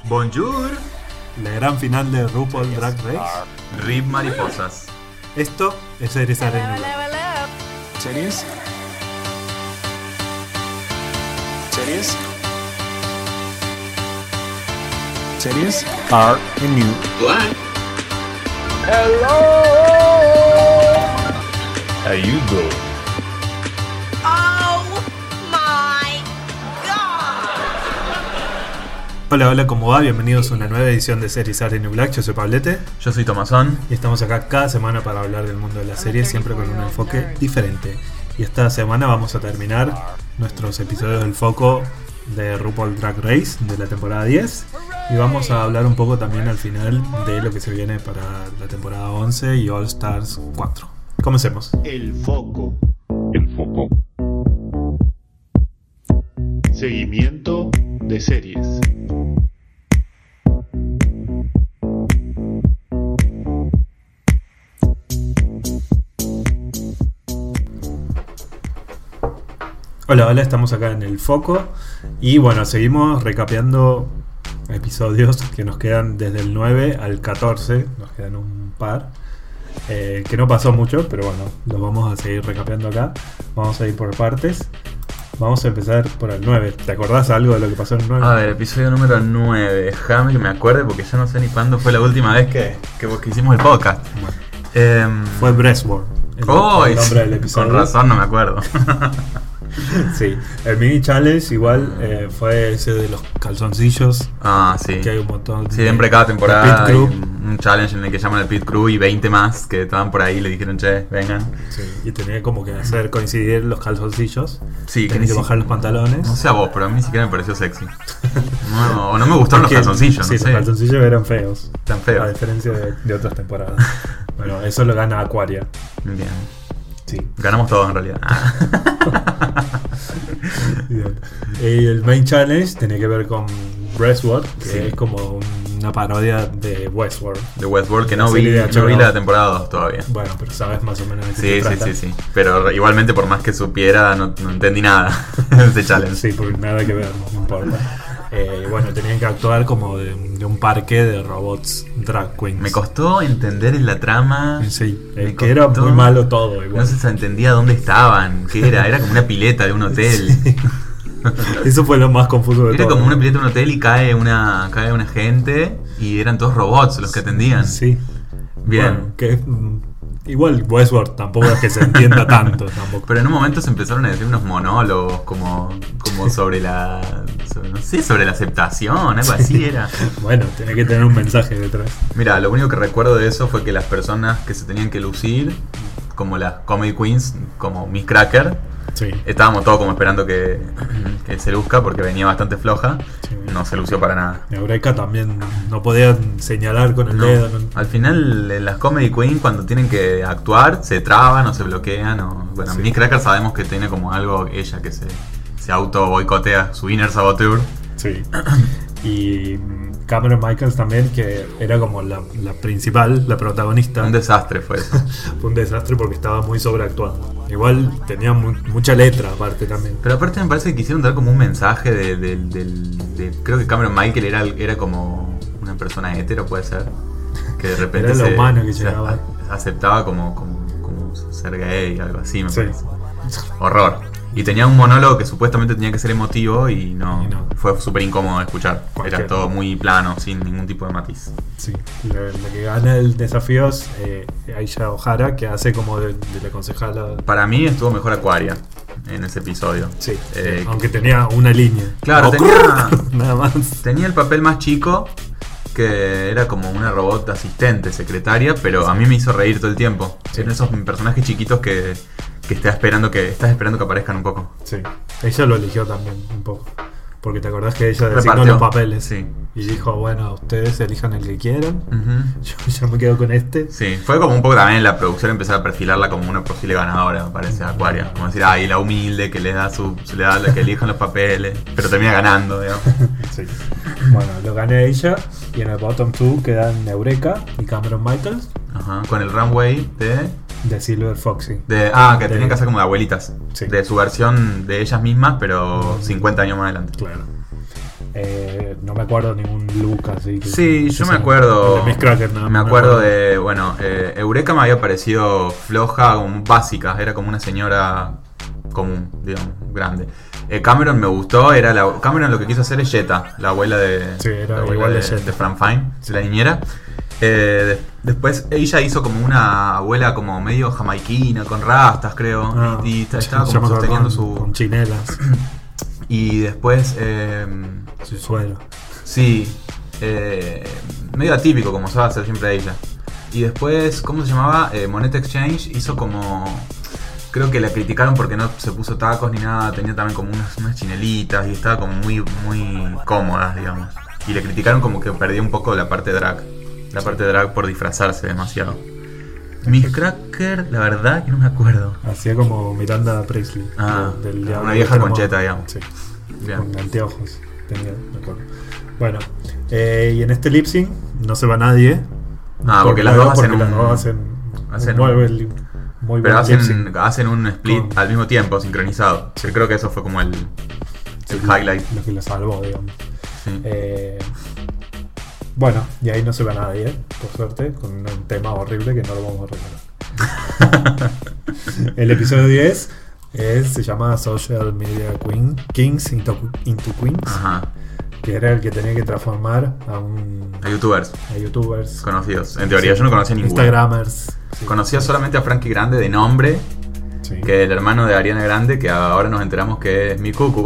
Bonjour. La gran final de RuPaul Drag Race. Rip mariposas. Esto es Series Are New. ¿Series? ¿Series? ¿Series? Are new. Black. How you doing? Oh my god! Hola, ¿cómo va? Bienvenidos a una nueva edición de Series Are New Black. Yo soy Pablete Yo soy Tomasón. y estamos acá cada semana para hablar del mundo de la serie, siempre con un enfoque diferente. Y esta semana vamos a terminar nuestros episodios del foco de RuPaul Drag Race de la temporada 10 y vamos a hablar un poco también al final de lo que se viene para la temporada 11 y All Stars 4. Comencemos. El foco. El foco. Seguimiento de series. Hola, estamos acá en el foco y bueno, seguimos recapeando episodios que nos quedan desde el 9 al 14, nos quedan un par, que no pasó mucho, pero bueno, los vamos a seguir recapeando acá, vamos a ir por partes, vamos a empezar por el 9, ¿te acordás algo de lo que pasó en el 9? A ver, episodio número 9. Déjame que me acuerde porque ya no sé ni cuándo fue la última vez que hicimos el podcast. Bueno, fue Breastwork, el nombre del episodio. Con razón no me acuerdo. Sí, el mini challenge igual fue ese de los calzoncillos. Ah, sí. Que hay un montón. Siempre cada temporada de Pit hay Crew. un challenge en el que llaman al Pit Crew y 20 más que estaban por ahí y le dijeron, che, vengan. Sí, y tenía como que hacer coincidir los calzoncillos. Sí, Tenía que bajar los pantalones. No sé a vos, pero a mí ni siquiera me pareció sexy. No, o no me gustaron los calzoncillos, Sí, no sé. los calzoncillos eran feos. Tan feos. A diferencia de otras temporadas. Bueno, eso lo gana Aquaria. Bien. Sí. Ganamos todos en realidad. Bien. Y el main challenge tenía que ver con Breastwork, que Sí. es como una parodia de Westworld. De Westworld, que La no vi, serie de no vi HBO. la temporada 2 todavía. Bueno, pero sabes más o menos de qué Sí, se sí, trata. sí. Pero igualmente, por más que supiera, no entendí nada de ese challenge. Sí, porque nada que ver, no importa. Bueno, tenían que actuar como de un parque de robots drag queens. Me costó entender en la trama. Sí, Me que era costó. muy malo todo igual. No se entendía dónde estaban. ¿Qué era? Era como una pileta de un hotel. Sí. Eso fue lo más confuso de Era todo. como una pileta de un hotel y cae una gente y eran todos robots los que atendían. Sí. Bien. Bueno, que igual Westworld tampoco es que se entienda tanto tampoco. Pero en un momento se empezaron a decir unos monólogos como sobre sobre la aceptación, algo así era. Bueno, tenía que tener un mensaje detrás. Mira, lo único que recuerdo de eso fue que las personas que se tenían que lucir, como las comedy queens, como Miss Cracker, Sí. estábamos todos como esperando que se luzca porque venía bastante floja. Sí. No se lució para nada. Eureka también no podía señalar con el No. dedo. ¿no? Al final, en las comedy queens, cuando tienen que actuar, se traban o se bloquean. Bueno, Sí. Miss Cracker sabemos que tiene como algo ella que se auto boicotea, su inner saboteur. Sí. Y Cameron Michaels también, que era como la principal, la protagonista. Un desastre fue eso. Fue un desastre porque estaba muy sobreactuado. Igual tenía mucha letra aparte también. Pero aparte me parece que quisieron dar como un mensaje creo que Cameron Michael era como una persona hetero, puede ser. Que de repente Era lo humano que llegaba. aceptaba como ser gay, algo así, me Sí. parece. Horror. Y tenía un monólogo que supuestamente tenía que ser emotivo y no. Y no. Fue súper incómodo de escuchar. Cualquiera. Era todo muy plano, sin ningún tipo de matiz. Sí. La que gana el desafío es Aisha O'Hara, que hace como de la concejala. Para mí estuvo mejor Aquaria en ese episodio. Sí. Eh, Aunque tenía una línea. Claro, Como tenía- nada más. Tenía el papel más chico, que era como una robot asistente, secretaria, pero a mí me hizo reír todo el tiempo. Sí. Eran esos personajes chiquitos que estás esperando que aparezcan un poco. Sí. Ella lo eligió también un poco. Porque te acordás que ella designó Repartió. los papeles. Sí. Y dijo, bueno, ustedes elijan el que quieran. Ujú. Yo me quedo con este. Sí, fue como un poco también la producción empezar a perfilarla como una posible ganadora, me parece, Aquaria. Como decir, ay, la humilde que le da la que elijan los papeles, pero termina ganando, digamos. Sí. Bueno, lo gané ella. Y en el bottom 2 quedan Eureka y Cameron Michaels Ajá, con el runway de Silver Foxy. que tenían que hacer como de abuelitas. Sí. De su versión de ellas mismas, pero 50 años más adelante. Claro. No me acuerdo ningún look así. Sí, yo o me sea, acuerdo. el de Miss Cracker, no, me acuerdo de. Bueno, Eureka me había parecido floja, como básica. Era como una señora común, digamos, grande. Cameron me gustó. Cameron lo que quiso hacer es Jetta, la abuela de. Sí, era la abuela igual de Jetta. de Fran Fine, la niñera. Después ella hizo como una abuela como medio jamaiquina, con rastas, creo. Y estaba yo me como acuerdo sosteniendo con chinelas. Y después. Su suelo. Sí, medio atípico como sabe hacer siempre ella. Y después, ¿cómo se llamaba? Moneta Exchange hizo como... Creo que la criticaron porque no se puso tacos ni nada, tenía también como unas chinelitas y estaba como muy cómodas, digamos. Y le criticaron como que perdía un poco la parte drag. La parte drag por disfrazarse demasiado. Miss Cracker, la verdad que no me acuerdo. Hacía como Miranda Presley. Una vieja con cheta, digamos. Sí, Bien. con anteojos. Tenía, me acuerdo. Bueno, y en este lip sync no se va nadie. Porque las dos hacen un muy pero buen lip sync. hacen un split al mismo tiempo, sincronizado. Sí. Creo que eso fue como el highlight. Lo que lo salvó, digamos. Sí. Bueno, y ahí no se va nadie, por suerte, con un tema horrible que no lo vamos a recordar. El episodio 10 se llama Social Media Kings into Queens. Ajá. Que era el que tenía que transformar a youtubers conocidos. En teoría, sí, yo no conocía ninguno. Instagramers. Sí. Conocía solamente a Frankie Grande de nombre. Sí. Que es el hermano de Ariana Grande, que ahora nos enteramos que es mi cucu.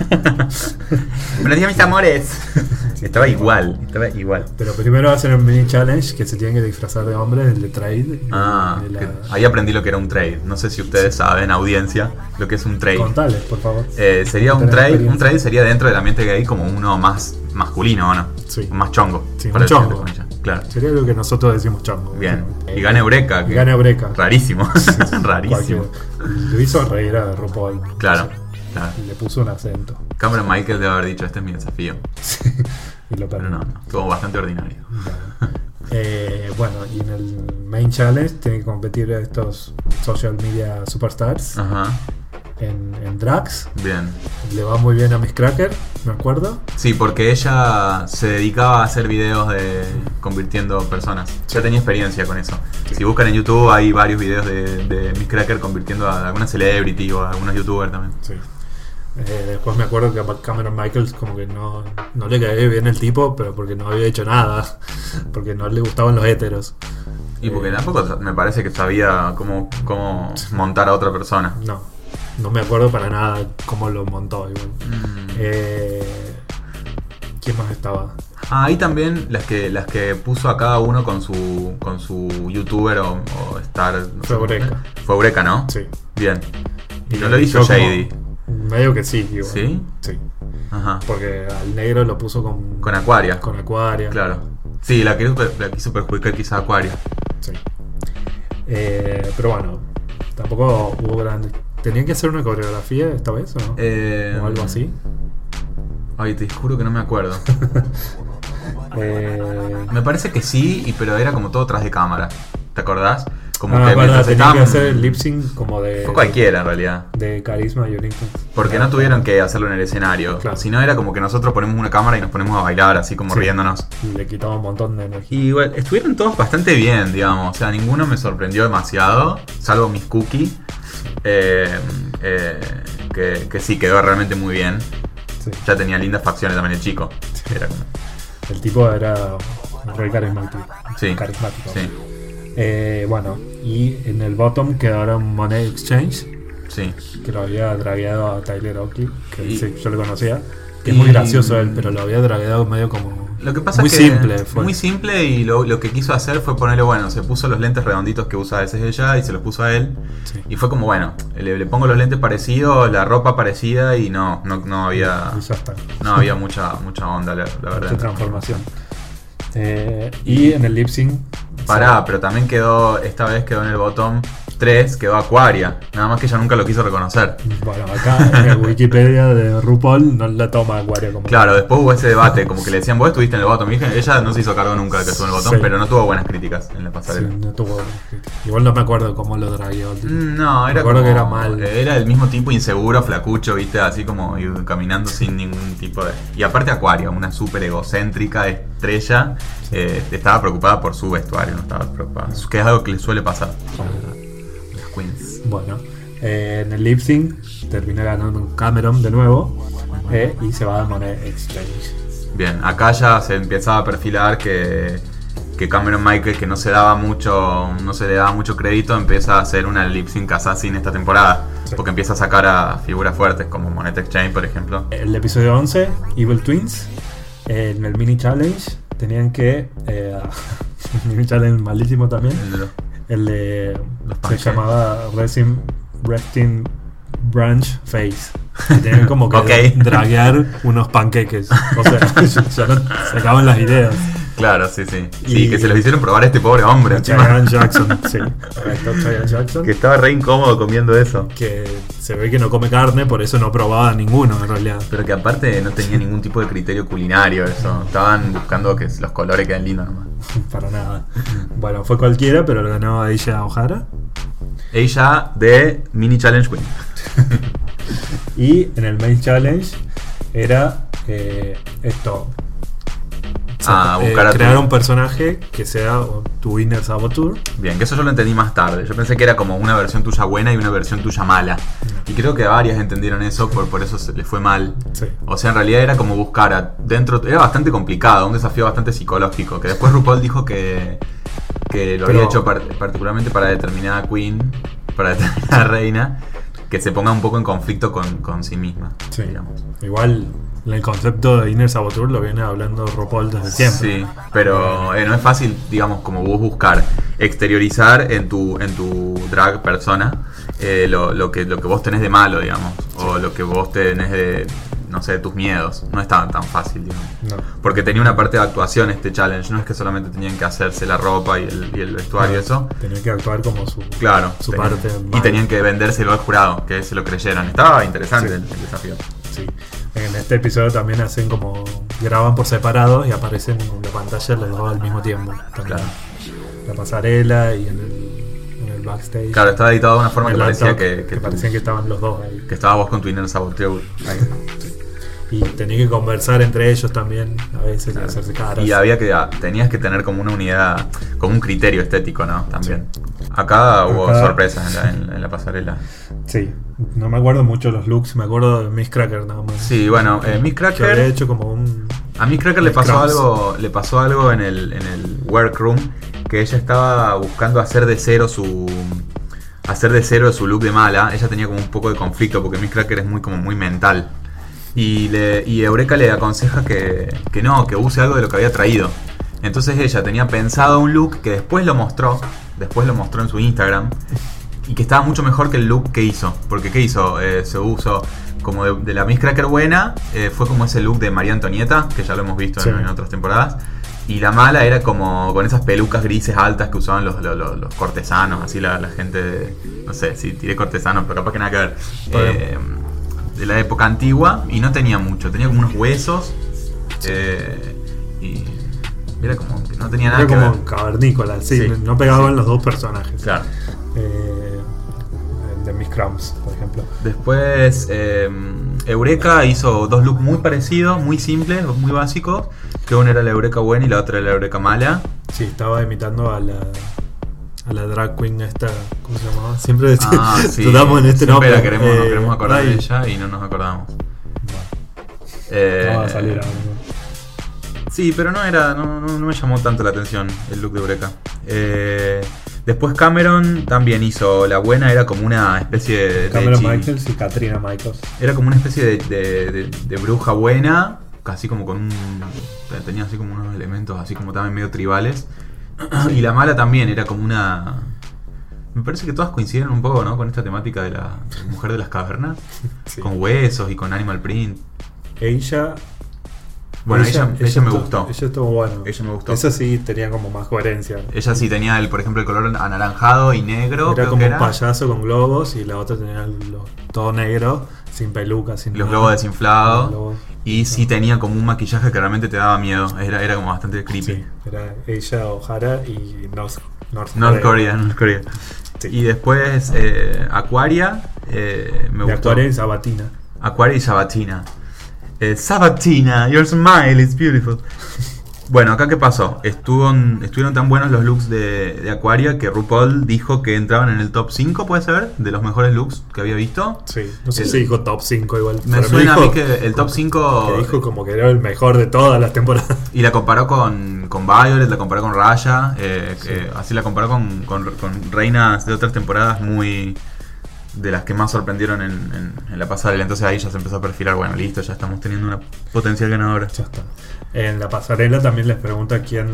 Buenos días, mis amores. Estaba igual. Pero primero hacen un mini challenge que se tienen que disfrazar de hombre, el de trade. Ahí aprendí lo que era un trade. No sé si ustedes saben, audiencia, lo que es un trade. Contales, por favor. Sería un trade. Un trade sería dentro del ambiente gay como uno más masculino, ¿o no? Sí. Más chongo. Sí, un chongo. Claro. Sería lo que nosotros decimos chongo. Bien. Y gana Eureka. Gana Eureka. Rarísimo. Sí, rarísimo. Lo hizo reír a RuPaul. Claro. Le puso un acento. Cameron Michael debe haber dicho, este es mi desafío. Sí. Y lo pero no, estuvo bastante ordinario. Bueno, y en el main challenge tienen que competir estos social media superstars. Ajá. En drags. Bien. Le va muy bien a Miss Cracker, me acuerdo. Sí, porque ella se dedicaba a hacer videos de convirtiendo personas. Ya tenía experiencia con eso. Sí. Si buscan en YouTube hay varios videos de Miss Cracker convirtiendo a alguna celebrity o a algunos youtubers también. Sí. Después me acuerdo que a Cameron Michaels como que no le caía bien el tipo, pero porque no había hecho nada, porque no le gustaban los héteros. Y porque tampoco me parece que sabía cómo montar a otra persona. No me acuerdo para nada cómo lo montó igual. ¿Quién más estaba? Ahí también las que puso a cada uno con su youtuber o star. No fue Eureka. Fue Eureka, ¿no? Sí. Bien. Y no lo hizo Shady. Medio que sí, igual. ¿Sí? Sí. Ajá. Porque al negro lo puso con Aquaria. Con Aquaria. Claro. Sí, la quiso perjudicar quizá Aquaria. Sí. Pero bueno, tampoco hubo grandes. ¿Tenían que hacer una coreografía esta vez o no? ¿O algo así? Ay, te juro que no me acuerdo. Me parece que sí, pero era como todo tras de cámara. ¿Te acordás? Como que tenían que hacer el lip sync como de... Fue cualquiera en realidad. De Carisma y Unique. Porque no tuvieron que hacerlo en el escenario. Claro. Si no era como que nosotros ponemos una cámara y nos ponemos a bailar así como riéndonos. Y le quitaba un montón de energía. Y igual, estuvieron todos bastante bien, digamos. O sea, ninguno me sorprendió demasiado. Salvo Miss Cookie. Que sí, quedó realmente muy bien. Sí. Ya tenía lindas facciones también el chico. Sí. Era como... El tipo era re carismático. Sí. Carismático. Sí. Bueno, y en el bottom quedaron Money Exchange. Sí. Que lo había dragueado a Tyler Oakley. Que sí, yo lo conocía. Que es muy gracioso él, pero lo había dragueado medio como... Lo que pasa muy es que simple fue. Muy simple y lo que quiso hacer fue ponerle, bueno, se puso los lentes redonditos que usa a veces ella y se los puso a él. Sí. Y fue como, bueno, le pongo los lentes parecidos, la ropa parecida y no había... Y ya está. No había mucha onda, la verdad. Mucha transformación. Y en el lip sync... Pero también esta vez quedó en el bottom 3 quedó Aquaria. Nada más que ella nunca lo quiso reconocer. Bueno, acá en el Wikipedia de RuPaul no la toma Acuario como. Claro, después hubo ese debate, como que le decían, vos estuviste en el bottom. Y ella no se hizo cargo nunca de que estuvo en el bottom, Sí. pero no tuvo buenas críticas en la Sí, pasarela. no tuvo. Igual no me acuerdo cómo lo dragueó. No, Me era acuerdo como, que era mal. Era el mismo tipo inseguro, flacucho, viste, así como caminando sin ningún tipo de... Y aparte Aquaria, una súper egocéntrica estrella, estaba preocupada por su vestuario, no estaba preocupada. Que es algo que le suele pasar a las queens. Bueno, en el lip sync termina ganando Cameron de nuevo y se va a Monét Exchange. Bien, acá ya se empezaba a perfilar que Cameron Michael, que no se le daba mucho crédito, empieza a hacer una lip sync assassin esta temporada. Sí. Porque empieza a sacar a figuras fuertes como Monét Exchange, por ejemplo. El episodio 11, Evil Twins, en el mini challenge tenían que... mini challenge malísimo también. El de... Los se pancakes. llamaba Resting Branch Face. Que tenían como que Ok. draguear unos panqueques. O sea, ya no se acaban las ideas. Claro, sí, sí. Y- Sí, que se los hicieron probar a este pobre hombre encima. Cheyenne Jackson, sí. Correcto, Cheyenne Jackson. Que estaba re incómodo comiendo eso. Que se ve que no come carne, por eso no probaba ninguno en realidad. Pero que aparte no tenía ningún tipo de criterio culinario eso. Estaban buscando que los colores queden lindos nomás. Para nada. Bueno, fue cualquiera, pero lo ganó Aisha O'Hara. Ella de Mini Challenge Queen. Y en el Main Challenge era esto. Buscar a crear tu... un personaje que sea tu Inner Saboteur. Bien, que eso yo lo entendí más tarde. Yo pensé que era como una versión tuya buena y una versión tuya mala. Y creo que varias entendieron eso, por eso se les fue mal. Sí. O sea, en realidad era como buscar dentro... Era bastante complicado, un desafío bastante psicológico. Que después RuPaul dijo que lo había hecho particularmente para determinada queen, para determinada reina, que se ponga un poco en conflicto con sí misma. Sí. Digamos. Igual el concepto de Inner Saboteur lo viene hablando RuPaul desde siempre. Sí, pero no es fácil, digamos, como vos buscar exteriorizar en tu drag persona lo que vos tenés de malo, digamos, o lo que vos tenés de, no sé, de tus miedos. No es tan fácil, digamos. No. Porque tenía una parte de actuación este challenge, no es que solamente tenían que hacerse la ropa y el vestuario y eso. Tenía que actuar como su, Claro, su tenían- parte. y mala. tenían que vendérselo al jurado, que se lo creyeran. Estaba interesante Sí. el desafío. Sí. En este episodio también hacen como. Graban por separado y aparecen en la pantalla los dos al mismo tiempo. También. Claro. La pasarela y en el backstage. Claro, estaba editado de una forma En que el parecía laptop, que parecían que estaban los dos ahí. que estaba vos con tu Inner Saboteur. Y tenía que conversar entre ellos también a veces y hacerse caras. Y tenías que tener como una unidad, como un criterio estético, ¿no? También. Acá hubo Acá- sorpresas en la pasarela. Sí, no me acuerdo mucho los looks, me acuerdo de Miss Cracker nada más. Sí, bueno, Miss Que había Cracker, hecho como un. a Miss Cracker le Crumbs. pasó algo en el workroom, que ella estaba buscando hacer de cero su look de mala. Ella tenía como un poco de conflicto porque Miss Cracker es muy mental. Y Eureka le aconseja que use algo de lo que había traído. Entonces ella tenía pensado un look que después lo mostró en su Instagram, y que estaba mucho mejor que el look que hizo. Porque ¿qué hizo? Se usó como de la Miss Cracker buena, fue como ese look de María Antonieta, que ya lo hemos visto Sí. en otras temporadas. Y la mala era como con esas pelucas grises altas que usaban los cortesanos, así la gente de, no sé, si tiré cortesanos, pero capaz que nada que ver. De la época antigua, y no tenía mucho, tenía como unos huesos, y era como que no tenía nada Era que como ver. cavernícola, sí, Sí. no pegaban los dos personajes. Claro. El de Miss Crumbs, por ejemplo. Después Eureka hizo dos looks muy parecidos, muy simples, muy básicos, que uno era la Eureka buena y la otra era la Eureka mala. Sí, estaba imitando a la drag queen esta, ¿cómo se llamaba? Siempre Sí. dudamos en este Siempre nombre. nos queremos acordar de Ray. ella y no nos acordamos. No va a salir ahora, ¿no? Sí, pero no me llamó tanto la atención el look de Eureka. Después Cameron también hizo la buena, era como una especie de Cameron Michaels y Katrina Michaels. era como una especie de bruja buena, casi como con un... tenía así como unos elementos así como también medio tribales. Y la mala también era como una... Me parece que todas coinciden un poco, ¿no? Con esta temática de la mujer de las cavernas. Sí. Con huesos y con animal print. Ella Bueno, ella me estuvo- gustó. Ella estuvo bueno. Ella me gustó. Esa sí tenía como más coherencia. Ella sí tenía, por ejemplo, el color anaranjado y negro. Era creo como que un payaso con globos y la otra tenía todo negro, sin peluca, sin los nada. globos desinflados. Los globos. Y sí tenía como un maquillaje que realmente te daba miedo. Era como bastante creepy. Sí, era ella, O'Hara y North Korea. Sí. Y después Aquaria. Me De gustó. Aquaria y Sabatina. Aquaria y Sabatina. Sabatina, your smile is beautiful. Bueno, acá qué pasó. Estuvieron tan buenos los looks de Aquaria que RuPaul dijo que entraban en el top 5, puede ser, de los mejores looks que había visto. Sí, no sé si dijo top 5 igual. Me pero suena a mí dijo que el top 5. que dijo como que era el mejor de todas las temporadas. Y la comparó con Violet, la comparó con Raya. Así la comparó con reinas de otras temporadas muy. De las que más sorprendieron en la pasarela. Entonces ahí ya se empezó a perfilar. Bueno, listo, ya estamos teniendo una potencial ganadora. Ya está. En la pasarela también les pregunta quién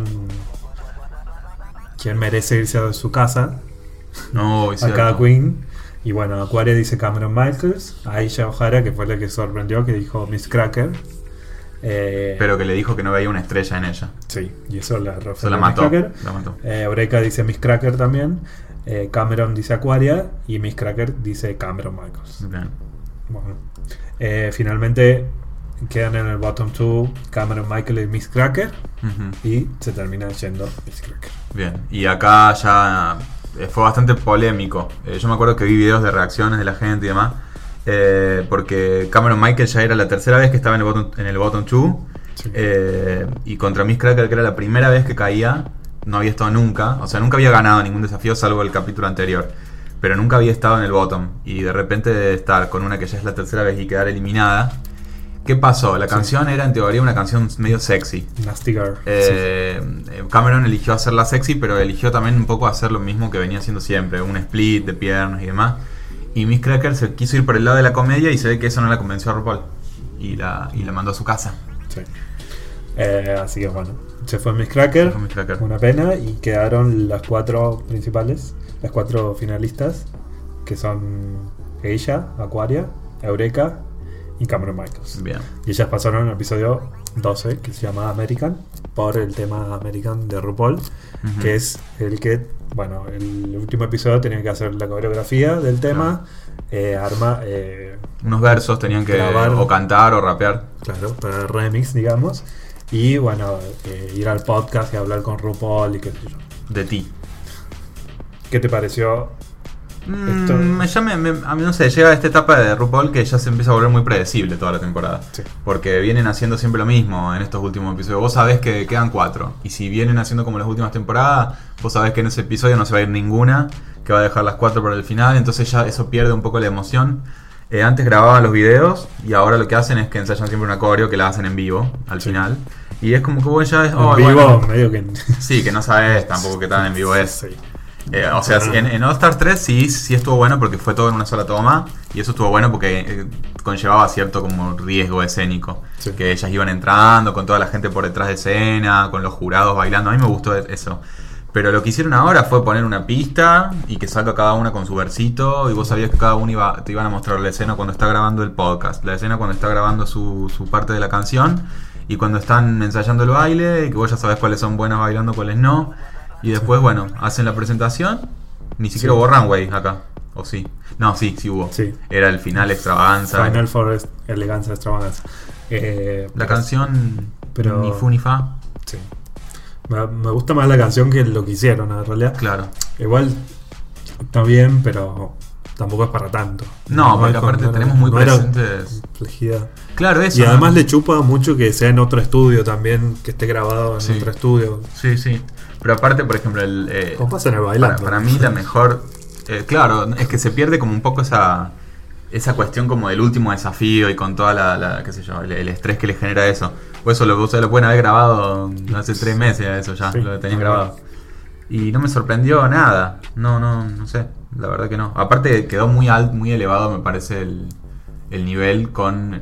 merece irse a su casa, No, a cada queen. Y bueno, Aquaria dice Cameron Michaels, Aisha O'Hara, que fue la que sorprendió, que dijo Miss Cracker. Pero que le dijo que no veía una estrella en ella. Sí, y eso la Se refiere la a mató. Miss Cracker. La mató. Eureka dice Miss Cracker también. Cameron dice Aquaria y Miss Cracker dice Cameron Michaels. Bien. Bueno, finalmente quedan en el bottom 2 Cameron Michael y Miss Cracker Ujú. y se termina yendo Miss Cracker. Bien. Y acá ya fue bastante polémico. Yo me acuerdo que vi videos de reacciones de la gente y demás. Porque Cameron Michael ya era la tercera vez que estaba en el bottom 2. Sí. Y contra Miss Cracker, que era la primera vez que caía, no había estado nunca. O sea, nunca había ganado ningún desafío salvo el capítulo anterior. Pero nunca había estado en el bottom. Y de repente estar con una que ya es la tercera vez y quedar eliminada. ¿Qué pasó? La canción era en teoría una canción medio sexy. Nasty Girl. Cameron eligió hacerla sexy, pero eligió también un poco hacer lo mismo que venía haciendo siempre, un split de piernas y demás. Y Miss Cracker se quiso ir por el lado de la comedia y se ve que eso no la convenció a RuPaul. Y la mandó a su casa. Sí. Así que bueno, se fue Miss Cracker, Se fue Miss Cracker. una pena, y quedaron las 4 principales, las 4 finalistas, que son ella, Aquaria, Eureka y Cameron Michaels. Bien. Y ellas pasaron al episodio 12, que se llama American, por el tema American de RuPaul, Ujú. que es el que, bueno, el último episodio tenían que hacer la coreografía del tema, Unos versos tenían que Grabar. o cantar o rapear. claro, para el remix, digamos, y bueno, ir al podcast y hablar con RuPaul y qué sé yo. De ti. ¿Qué te pareció? Esto- A mí no sé, llega a esta etapa de RuPaul que ya se empieza a volver muy predecible toda la temporada. Sí. Porque vienen haciendo siempre lo mismo en estos últimos episodios. Vos sabés que quedan 4. Y si vienen haciendo como las últimas temporadas, vos sabés que en ese episodio no se va a ir ninguna, que va a dejar las 4 para el final. Entonces ya eso pierde un poco la emoción. Antes grababan los videos y ahora lo que hacen es que ensayan siempre una coreo que la hacen en vivo al Sí. final. Y es como que vos ya es... En oh, vivo, bueno. medio que. Sí, que no sabes tampoco qué tan en vivo es. Sí. O sea, en All Stars 3 sí estuvo bueno porque fue todo en una sola toma. Y eso estuvo bueno porque conllevaba cierto como riesgo escénico. Sí. Que ellas iban entrando con toda la gente por detrás de escena, con los jurados bailando. A mí me gustó eso. Pero lo que hicieron ahora fue poner una pista y que salga cada una con su versito. Y vos sabías que cada uno te iban a mostrar la escena cuando está grabando el podcast, la escena cuando está grabando su parte de la canción, y cuando están ensayando el baile, y que vos ya sabés cuáles son buenas bailando, cuáles no. Y después, bueno, hacen la presentación. Ni siquiera Sí. hubo runway acá. ¿O sí? No, sí hubo. Sí. Era el final extravaganza. Final Forest, elegancia, extravaganza. La canción pero- ni fu ni fa. Sí. Me gusta más la canción que lo que hicieron, en realidad. Claro. Igual está bien, pero tampoco es para tanto. No, porque es aparte como- tenemos muy no era presentes. complejidad. Claro, eso. Y ¿no? además le chupa mucho que sea en otro estudio también, que esté grabado en Sí. otro estudio. Sí. Pero aparte, por ejemplo, Como pasa en el bailando. para mí la mejor... claro, es que se pierde como un poco esa cuestión como del último desafío y con toda qué sé yo, el estrés que le genera eso. O eso ustedes lo pueden haber grabado hace 3 meses, eso ya, Sí. lo tenían grabado. Y no me sorprendió nada. No sé, la verdad que no. Aparte quedó muy alto, muy elevado, me parece, el nivel con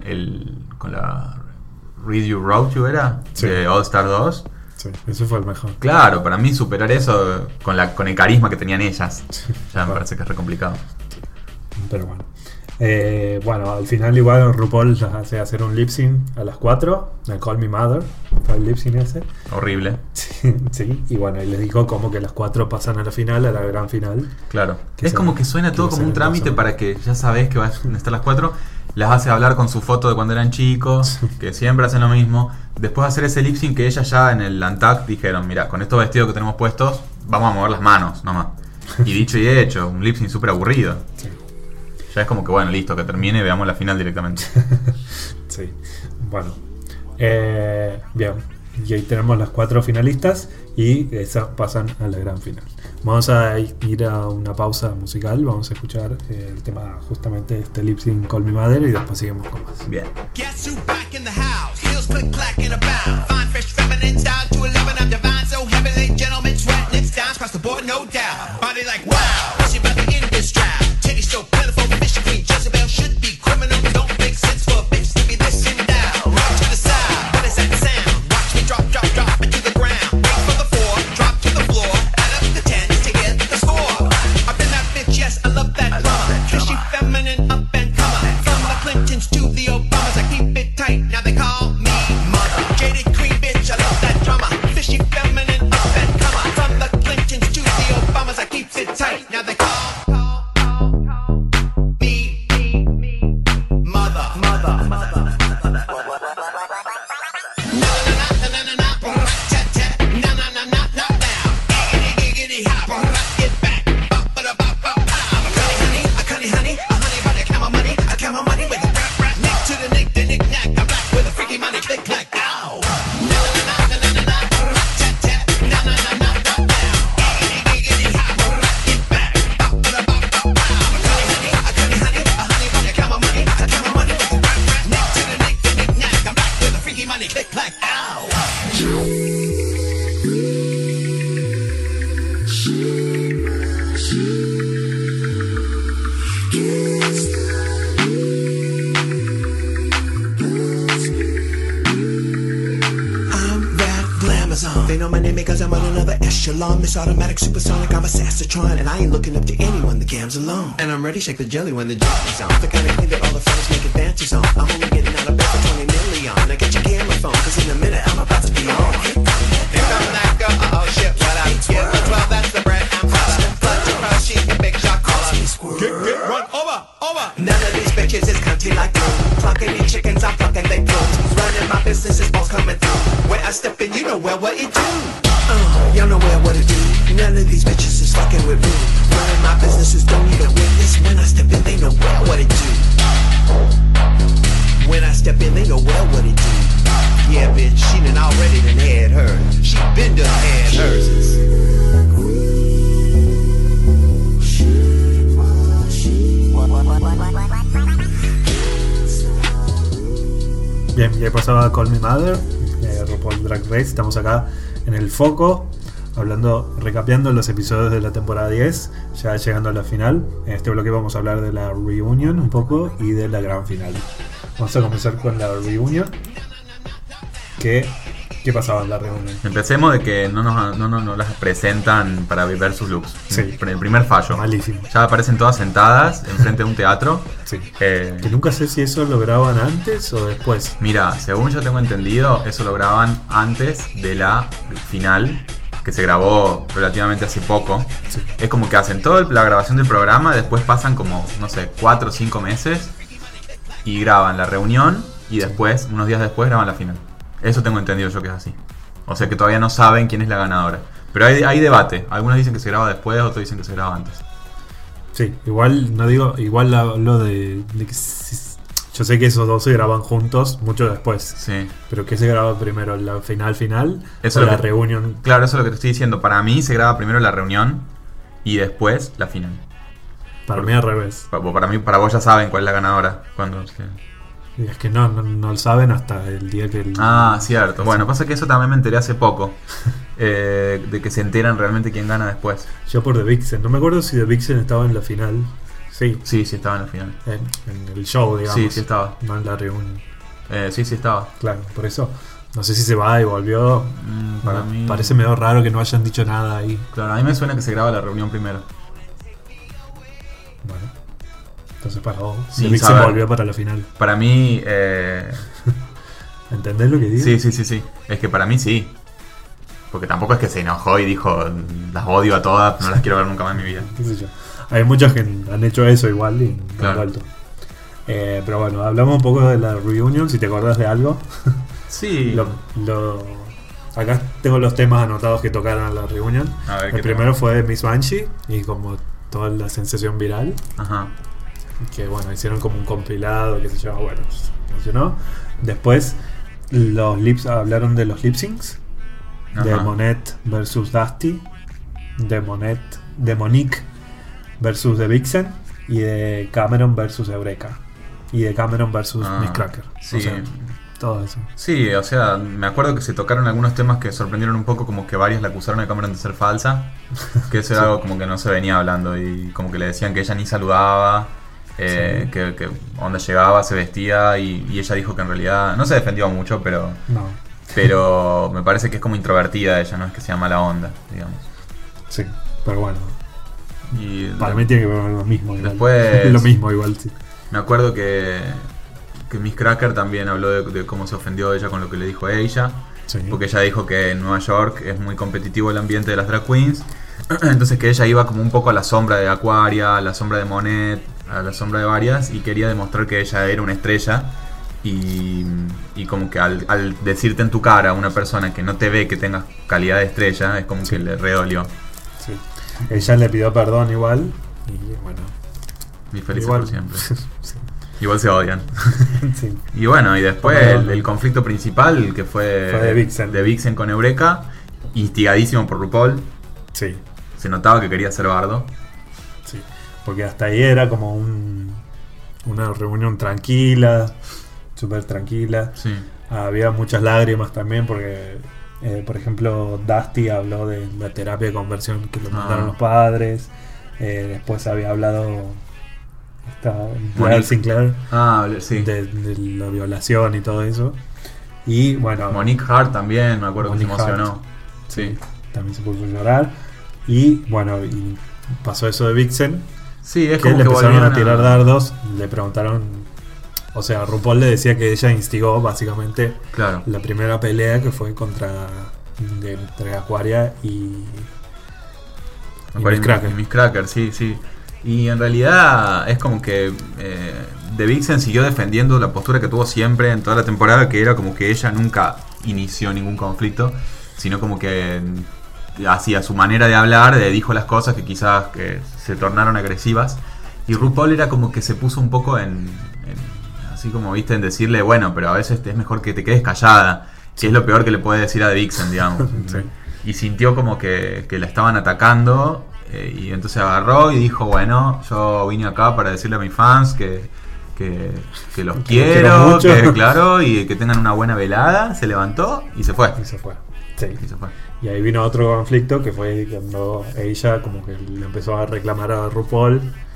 la Read You Wrote You, ¿era? Sí. De All Star 2. Sí, eso fue el mejor. Claro, para mí superar eso con el carisma que tenían ellas, ya me Bueno. parece que es re complicado. Pero bueno. Bueno, al final igual RuPaul las hace hacer un lip sync a las 4, el Call Me Mother, fue el lip sync ese. Horrible. Sí, y bueno, y les dijo como que las 4 pasan a la final, a la gran final. Claro. Que Es son- como que suena que todo va a como ser un trámite hermoso. para que ya sabés que van a estar las 4. Las hace hablar con su foto de cuando eran chicos, que siempre hacen lo mismo. Después de hacer ese lip sync que ellas ya en el Untucked dijeron, mira, con estos vestidos que tenemos puestos, vamos a mover las manos nomás. Y dicho y hecho, un lip sync súper aburrido. Sí. Ya es como que bueno, listo, que termine y veamos la final directamente. Sí, bueno. Bien, y ahí tenemos las 4 finalistas y esas pasan a la gran final. Vamos a ir a una pausa musical, vamos a escuchar el tema justamente de este lip sync Call Me Mother y después seguimos con más. Bien. Guess who back in the house? Heels click clack in a bound. Fine fresh feminine style to 11. I'm divine, so heavily gentlemen sweat nips down across the board, no doubt. Body like wow, she about to end this drought. Titty so plentiful, fishy queen Jezebel should be criminal. Don't make sense for a bitch to be this and down. Rock to the side, what is that sound? Watch me drop, drop, drop into the ground. Wait for the 4, drop to the floor. Add up the 10s to get the score. I've been that bitch, yes, I love that drama. Fishy feminine up and comer. From the Clintons to the Obamas, I keep it tight. Now they call me mother. Jaded queen bitch, I love that drama. Fishy feminine up and comer. From the Clintons to the Obamas, I keep it tight. Now they call me mother. Click clack, ow. I'm that glamazon. They know my name because I'm on another echelon. Miss Automatic, supersonic, I'm a Sassatron. And I ain't looking up to anyone, the gam's alone. And I'm ready, shake the jelly when the jelly's on. The kind of thing that all the fellas make advances on. I'm only getting out of bed for 20 million. Now get your camera phone, cause in a minute I'm about to be on. Here come that girl, oh shit, what up? Give her 12, that's the bread and butter. Blood to crush, she's the big shot caller. Get, run, over. None of these bitches is cunty like you. Plucking these chickens, I'm plucking they fruit. Running my business is balls coming through. When I step in, you know well what it do. Y'all know well what it do. None of these bitches is fucking with me. Running my businesses don't even witness. When I step in, they know well what it do. When I step in, they know well what it do. Yeah, bitch, she done already done had hers. She been done had hers. Bien, y ahí pasaba Call Me Mother, RuPaul Drag Race. Estamos acá en el foco, recapeando los episodios de la temporada 10, ya llegando a la final. En este bloque vamos a hablar de la reunion un poco y de la gran final. Vamos a comenzar con la reunion. ¿Qué pasaba en la reunión? Empecemos de que no nos las presentan para ver sus looks. Sí. El primer fallo. Malísimo. Ya aparecen todas sentadas enfrente de un teatro. Sí. Eh, Que nunca sé si eso lo graban antes o después. Mira, según yo tengo entendido, eso lo graban antes de la final, que se grabó relativamente hace poco. Sí. Es como que hacen toda la grabación del programa, después pasan como, no sé, 4 o 5 meses y graban la reunión y después, unos días después, graban la final. Eso tengo entendido yo que es así. O sea que todavía no saben quién es la ganadora. Pero hay debate. Algunos dicen que se graba después, otros dicen que se graba antes. Sí, igual hablo de que yo sé que esos dos se graban juntos mucho después. Sí. Pero ¿qué se graba primero? ¿La final Eso o es lo la que- reunión? Claro, eso es lo que te estoy diciendo. Para mí se graba primero la reunión y después la final. Para mí al revés. Para vos ya saben cuál es la ganadora. Cuando... Y es que no lo saben hasta el día que... Ah, cierto. Bueno, pasa que eso también me enteré hace poco. De que se enteran realmente quién gana después. Yo por The Vixen. No me acuerdo si The Vixen estaba en la final. Sí, Sí, sí estaba en la final. en el show, digamos. Sí, sí estaba. No en la reunión. Sí, sí estaba. Claro, por eso. No sé si se va y volvió. Para No, mí... Parece medio raro que no hayan dicho nada ahí. Claro, a mí me suena que se graba la reunión primero. Bueno. Entonces para vos, Sin The Vixen saber. volvió para la final. Para mí, ¿Entendés lo que digo? sí. Es que para mí sí. Porque tampoco es que se enojó y dijo, las odio a todas, no las quiero ver nunca más en mi vida. Qué sé yo. Hay muchos que han hecho eso igual y no Claro. han vuelto. Pero bueno, hablamos un poco de la reunion, si te acordás de algo. Sí. Acá tengo los temas anotados que tocaron en la reunion. A ver, El ¿qué primero fue Miss Banshee y como toda la sensación viral. Ajá. Que bueno, hicieron como un compilado, que se llama, bueno, funcionó. Después hablaron de los lip syncs. De Ajá. Monette versus Dusty, de Monique versus The Vixen y de Cameron versus Eureka y de Cameron versus Miss Cracker. Sí. O sea, todo eso. Sí, o sea, me acuerdo que se tocaron algunos temas que sorprendieron un poco, como que varios la acusaron a Cameron de ser falsa, que eso era algo como que no se venía hablando y como que le decían que ella ni saludaba, que onda llegaba, se vestía y ella dijo que en realidad no se defendió mucho, pero me parece que es como introvertida ella, no es que sea mala onda, digamos. Sí, pero bueno, Y para mí tiene que ver lo mismo igual. Después- lo mismo igual, sí. me acuerdo que Miss Cracker también habló de cómo se ofendió ella con lo que le dijo a ella. Sí. Porque ella dijo que en Nueva York es muy competitivo el ambiente de las drag queens. Entonces que ella iba como un poco a la sombra de Aquaria, a la sombra de Monette, a la sombra de varias, y quería demostrar que ella era una estrella. Y como que al decirte en tu cara a una persona que no te ve que tengas calidad de estrella, es como que le redolió. Sí. Ella le pidió perdón igual y bueno, Y felices igual por siempre. sí. Igual se odian. Sí. Y bueno, y después Bueno, el conflicto principal, que fue de Vixen. con Eureka, instigadísimo por RuPaul. Sí. Se notaba que quería ser bardo. Sí, porque hasta ahí era como una reunión tranquila, súper tranquila. Sí. Había muchas lágrimas también porque, por ejemplo, Dusty habló de la terapia de conversión que le mandaron los padres. Después había hablado Blair Sinclair Sí. de la violación y todo eso. Y bueno, Monique Hart también, me acuerdo que se Monique emocionó. Hart. Sí. también se puso a llorar. Y bueno, y pasó eso de Vixen. Sí, es Que como le que empezaron volvieron a tirar dardos, le preguntaron, o sea, RuPaul le decía que ella instigó básicamente Claro. la primera pelea que fue entre Aquaria y Miss Cracker. Y Miss Cracker, sí. Y en realidad es como que The Vixen siguió defendiendo la postura que tuvo siempre en toda la temporada, que era como que ella nunca inició ningún conflicto, sino como que hacia su manera de hablar dijo las cosas que quizás que se tornaron agresivas. Y RuPaul era como que se puso un poco así como viste, en decirle, bueno, pero a veces es mejor que te quedes callada, que es lo peor que le puede decir a The Vixen, digamos. Sí. Y sintió como que la estaban atacando, y entonces agarró y dijo, bueno, yo vine acá para decirle a mis fans que los quiero quiero, mucho. que claro, y que tengan una buena velada. Se levantó y se fue. Y se fue. Sí. Y se fue. Y ahí vino otro conflicto que fue cuando ella como que le empezó a reclamar a RuPaul.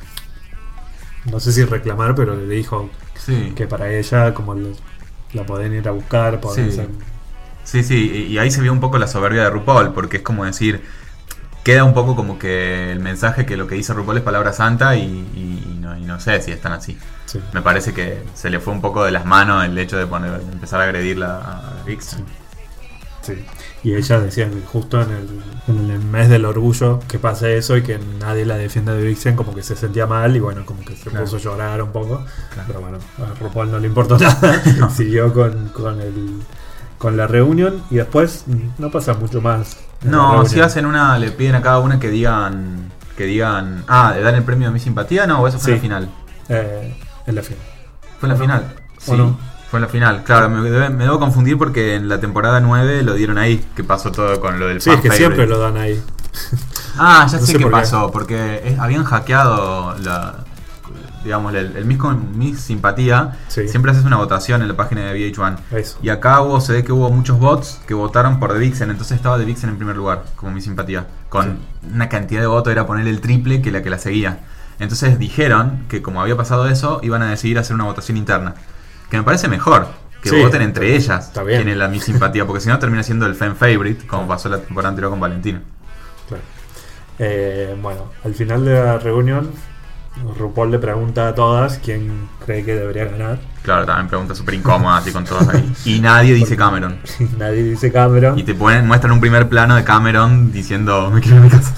No sé si reclamar, pero le dijo Sí. que para ella como la podían ir a buscar, podían Sí. hacer- Sí, y ahí se vio un poco la soberbia de RuPaul, porque es como decir, queda un poco como que el mensaje que lo que dice RuPaul es palabra santa y no sé si están así. Sí. Me parece que se le fue un poco de las manos el hecho de empezar a agredirla a Vixen. Sí. Y ella decía que justo en el mes del orgullo que pasa eso y que nadie la defiende de Vixen, como que se sentía mal y bueno, como que se Claro. puso a llorar un poco. Claro. Pero bueno, a RuPaul no le importó nada. Siguió con la reunión y después no pasa mucho más. en la No, reunión. si hacen le piden a cada una que digan, le dan el premio de mi simpatía, no, o eso fue en Sí. la final. En la final. Fue en la ¿O no? final. Sí, ¿O no? fue en la final. Claro, me debo confundir porque en la temporada 9 lo dieron ahí, que pasó todo con lo del Sí, fan es que favorite. siempre lo dan ahí. Ah, ya No sé sé qué por qué. pasó, porque habían hackeado el Miss Simpatía. Sí. Siempre haces una votación en la página de VH1. Eso. Y acá se ve que hubo muchos bots que votaron por The Vixen, entonces estaba The Vixen en primer lugar, como Miss Simpatía, con una cantidad de votos, era poner el triple que la seguía. Entonces dijeron que como había pasado eso, iban a decidir hacer una votación interna. Que me parece mejor, que Sí, voten entre ellas está bien. quién es la Miss Simpatía, porque si no termina siendo el fan favorite, como pasó la temporada anterior con Valentina. Claro. Bueno, al final de la reunión RuPaul le pregunta a todas quién cree que debería ganar. Claro, también pregunta súper incómoda, así con todos ahí. Y nadie dice Cameron. Nadie dice Cameron. Y te muestran un primer plano de Cameron diciendo, me quiero ir a mi casa.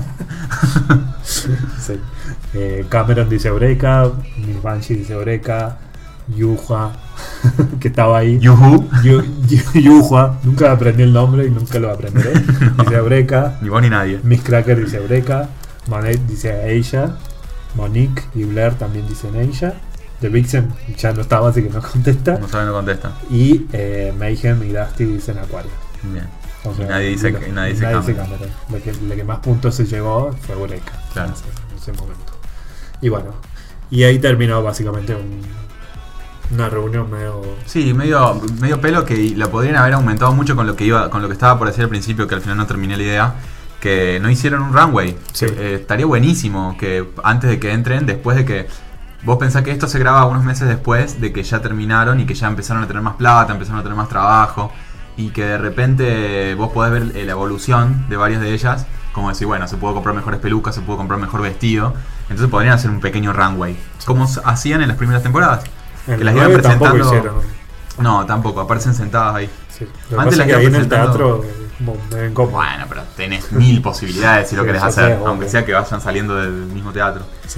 Sí. Cameron dice Eureka, Miss Banshee dice Eureka, Yuhua, que estaba ahí. Yuhu. Yuhua, nunca aprendí el nombre y nunca lo aprenderé. Dice Eureka. Ni vos ni nadie. Miss Cracker dice Eureka, Monet dice Asia, Monique y Blair también dicen Asia. The Vixen ya no estaba, así que no contesta. No sabe, no contesta. Y Mayhem y Dusty dicen Aquario. Bien. O sea, Nadie dice Cameron. Cameron. La que más puntos se llevó fue Eureka. Claro. En ese momento. Y bueno, y ahí terminó básicamente una reunión medio... Sí, medio pelo, que la podrían haber aumentado mucho con lo que estaba por decir al principio, que al final no terminé la idea. Que no hicieron un runway. Sí. Estaría buenísimo que antes de que entren, después de que... Vos pensás que esto se graba unos meses después de que ya terminaron y que ya empezaron a tener más plata, empezaron a tener más trabajo, y que de repente vos podés ver la evolución de varias de ellas, como decir, bueno, se pudo comprar mejores pelucas, se pudo comprar mejor vestido, entonces podrían hacer un pequeño runway, como hacían en las primeras temporadas. En Que las el iban 9 tampoco presentando. hicieron. No, tampoco, aparecen sentadas ahí. Sí. Lo que Antes pasa las es que iban ahí en el presentando. teatro como medio incómodo. Bueno, pero tenés 1000 posibilidades si lo Sí, querés ya hacer, sé, aunque obvio. sea que vayan saliendo del mismo teatro. Sí.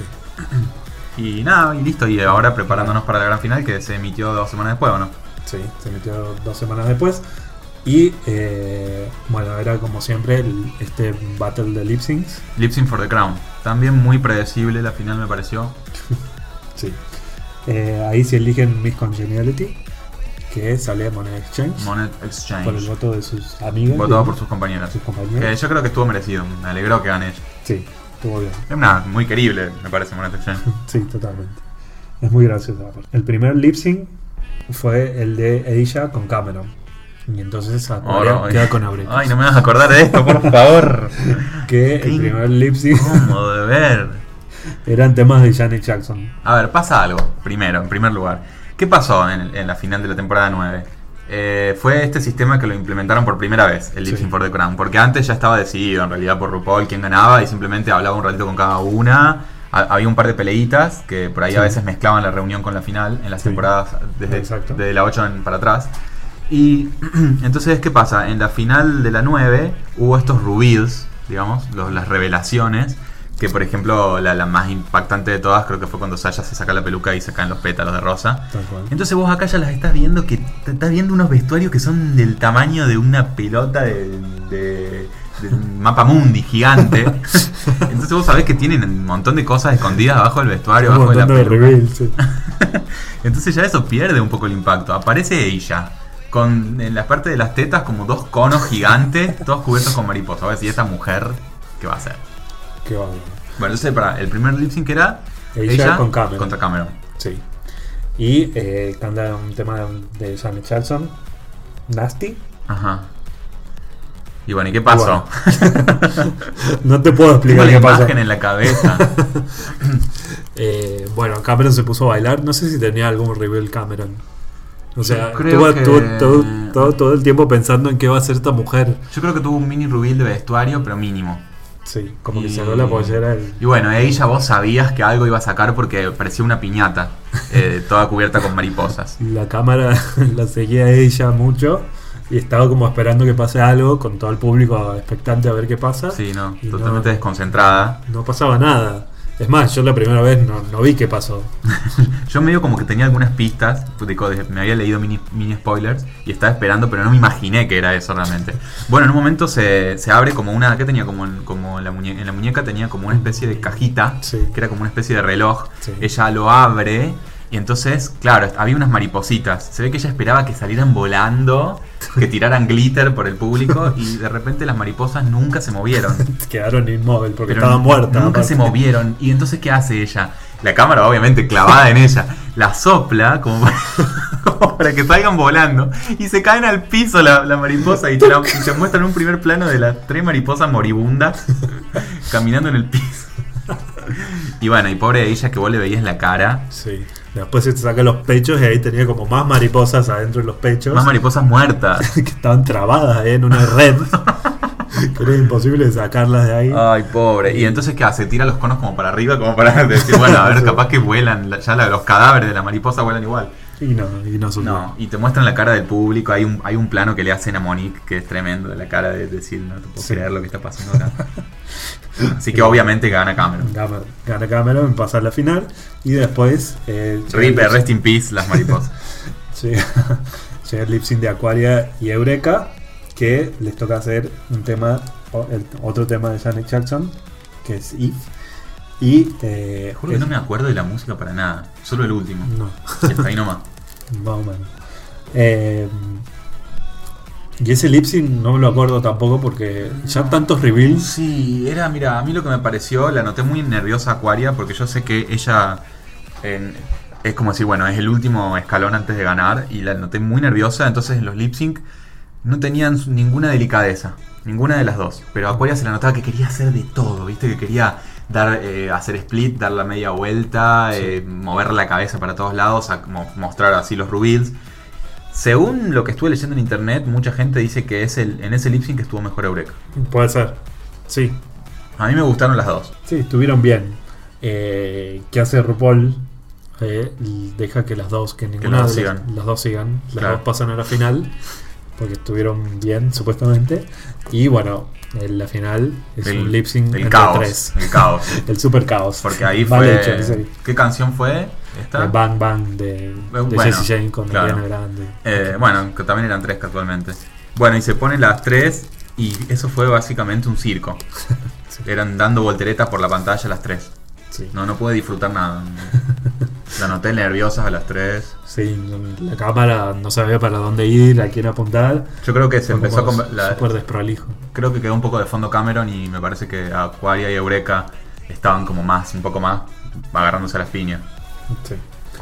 Y nada, y listo, y ahora preparándonos para la gran final que se emitió 2 semanas después, ¿o no? Sí, se metió 2 semanas después. Y bueno, era como siempre este battle de lip syncs. Lip Sync for the Crown. También muy predecible la final me pareció. Sí. Ahí se eligen Miss Congeniality, que sale Monet Exchange, Monet por el Exchange. voto de sus amigas. Votado y por sus compañeras. sus compañeros. Que yo creo que estuvo merecido. Me alegró que gane ella. Sí, estuvo bien. Es una muy querible, me parece, Monet Exchange. Sí, totalmente. Es muy gracioso. El primer lip sync fue el de Asia con Cameron. Y entonces Aquaria Oh, no, queda con Eureka. Ay, no me vas a acordar de esto, por favor. Que Qué el primer lip sync incómodo de ver. eran temas de Janet Jackson. A ver, pasa algo, en primer lugar. ¿Qué pasó en la final de la temporada 9? Fue este sistema que lo implementaron por primera vez, el Lip Sync Sí. for the Crown. Porque antes ya estaba decidido en realidad por RuPaul quién ganaba y simplemente hablaba un ratito con cada una. Había un par de peleitas que por ahí Sí. a veces mezclaban la reunión con la final en las Sí. temporadas Exacto. desde la 8 para atrás. Y entonces, ¿qué pasa? En la final de la 9 hubo estos reveals, digamos, las revelaciones. Que por ejemplo, la más impactante de todas creo que fue cuando Sasha se saca la peluca y se caen los pétalos de rosa. Tal cual. Entonces vos acá ya las estás viendo, que te estás viendo unos vestuarios que son del tamaño de una pelota de mapa mundi gigante. Entonces vos sabés que tienen un montón de cosas escondidas abajo del vestuario, Un abajo de la montón de peluca. reveal, sí. Entonces ya eso pierde un poco el impacto. Aparece ella con en la parte de las tetas como 2 conos gigantes, todos cubiertos con mariposas. A ver si esta mujer, ¿qué va a hacer? Qué bárbaro. Bueno, entonces el primer lip sync era Ella con Cameron. contra Cameron. Sí. Y canta un tema de Janet Jackson, Nasty. Ajá. Y bueno, ¿y qué pasó? No te puedo Tengo explicar la qué pasó. imagen en la cabeza. Bueno, Cameron se puso a bailar. No sé si tenía algún reveal Cameron. O sea, Yo creo que- estuvo todo el tiempo pensando en qué va a hacer esta mujer. Yo creo que tuvo un mini reveal de vestuario, pero mínimo. Sí, como que Y- sacó la pollera. Y bueno, ella vos sabías que algo iba a sacar porque parecía una piñata, toda cubierta con mariposas. La cámara la seguía a ella mucho. Y estaba como esperando que pase algo, con todo el público expectante a ver qué pasa. Sí, no, Y totalmente desconcentrada. no pasaba nada. Es más, yo la primera vez no vi qué pasó. Yo medio como que tenía algunas pistas, me había leído mini spoilers y estaba esperando, pero no me imaginé que era eso realmente. Bueno, en un momento se abre como una, ¿qué tenía? Como en la muñeca tenía como una especie de cajita, Sí. que era como una especie de reloj. Sí. Ella lo abre y entonces, claro, había unas maripositas. Se ve que ella esperaba que salieran volando, que tiraran glitter por el público y de repente las mariposas nunca se movieron. Quedaron inmóviles porque Pero estaban muertas. Nunca aparte. se movieron. Y entonces, ¿qué hace ella? La cámara, obviamente, clavada en ella, la sopla como para que salgan volando. Y se caen al piso la mariposa. Y te muestran un primer plano de las 3 mariposas moribundas caminando en el piso. Y bueno, y pobre ella que vos le veías la cara. Sí. Después se saca los pechos y ahí tenía como más mariposas adentro de los pechos. Más mariposas muertas. que estaban trabadas en una red. Que era imposible sacarlas de ahí. Ay, pobre. Y entonces, ¿qué hace? Tira los conos como para arriba, como para decir, bueno, a ver, capaz que vuelan. Los cadáveres de la mariposa vuelan igual. Y no subió. No, y te muestran la cara del público. Hay un plano que le hacen a Monique que es tremendo, de la cara de decir, no te puedo creer lo que está pasando acá. Así que obviamente gana Cameron. Gana Cameron, pasa a la final. Y después. Rest in peace, las mariposas. Llega el lip sync de Aquaria y Eureka, que les toca hacer un tema, otro tema de Janet Jackson, que es If. Y juro que no me acuerdo de la música para nada, solo el último. No. Está ahí nomás. Más o menos. Y ese lip sync no me lo acuerdo tampoco porque ya tantos reveals. Sí, mira, a mí lo que me pareció, la noté muy nerviosa Aquaria, porque yo sé que ella es como decir, bueno, es el último escalón antes de ganar, y la noté muy nerviosa. Entonces en los lip sync no tenían ninguna delicadeza, ninguna de las dos. Pero Aquaria se la notaba que quería hacer de todo, ¿viste? Que quería hacer split, dar la media vuelta, mover la cabeza para todos lados, mostrar así los reveals. Según lo que estuve leyendo en internet, mucha gente dice que en ese lip sync estuvo mejor Eureka. Puede ser, sí. A mí me gustaron las dos. Sí, estuvieron bien. ¿Qué hace RuPaul? Deja que las dos, que ninguna las de sigan. las dos sigan, las Claro. dos pasan a la final, porque estuvieron bien, supuestamente. Y bueno, en la final es un lip sync el entre caos, tres. el caos. El super caos. Porque ahí Mal fue. hecho, en serio. ¿Qué canción fue esta? El Bang Bang de Bueno, Jessie Jane con claro. Ariana Grande. Bueno, que también eran tres casualmente. Bueno, y se ponen las tres, y eso fue básicamente un circo. Sí. Eran dando volteretas por la pantalla las tres. Sí. No pude disfrutar nada. La noté nerviosas a las tres. Sí, la cámara no sabía para dónde ir, a quién apuntar. Yo creo que se Fue empezó como con súper desprolijo. Creo que quedó un poco de fondo Cameron, y me parece que Aquaria y Eureka estaban como un poco más agarrándose a las piñas. Sí.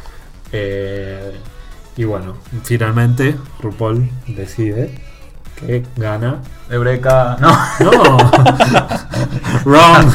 Y bueno, finalmente RuPaul decide que gana. Eureka, no. ¡No! ¡Wrong!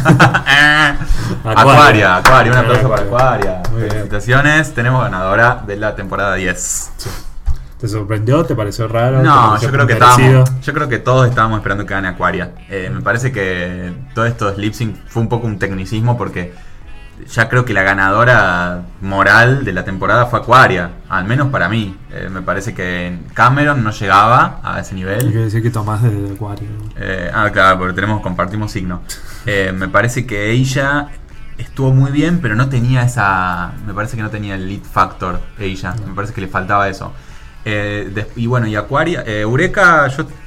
Aquaria, un aplauso para Aquaria. Aquaria. Muy bien. Felicitaciones, tenemos ganadora de la temporada 10. ¿Te sorprendió? ¿Te pareció raro? ¿Te No, pareció yo creo que todos estábamos esperando que gane Aquaria. Me parece que todo esto de lip sync fue un poco un tecnicismo, porque ya creo que la ganadora moral de la temporada fue Aquaria, al menos para mí. Me parece que Cameron no llegaba a ese nivel. Quiere decir que Tomás de Aquario. Claro, porque compartimos signo. Me parece que ella estuvo muy bien, pero no tenía me parece que no tenía el lead factor ella. Me parece que le faltaba eso. Y bueno, y Aquaria, Eureka,